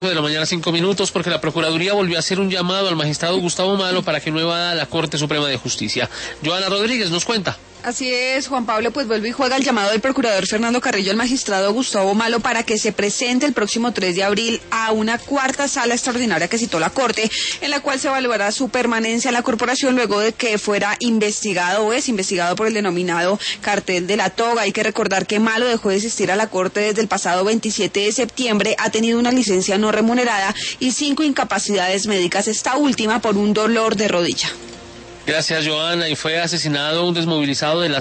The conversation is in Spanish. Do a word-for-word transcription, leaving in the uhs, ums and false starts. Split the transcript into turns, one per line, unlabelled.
De la mañana, cinco minutos, porque la Procuraduría volvió a hacer un llamado al magistrado Gustavo Malo para que no evada a la Corte Suprema de Justicia. Joana Rodríguez nos cuenta.
Así es, Juan Pablo, pues vuelve y juega el llamado del procurador Fernando Carrillo al magistrado Gustavo Malo para que se presente el próximo tres de abril a una cuarta sala extraordinaria que citó la Corte, en la cual se evaluará su permanencia en la corporación luego de que fuera investigado o es investigado por el denominado cartel de la toga. Hay que recordar que Malo dejó de asistir a la Corte desde el pasado veintisiete de septiembre, ha tenido una licencia no remunerada y cinco incapacidades médicas, esta última por un dolor de rodilla.
Gracias, Joana. Y fue asesinado un desmovilizado de la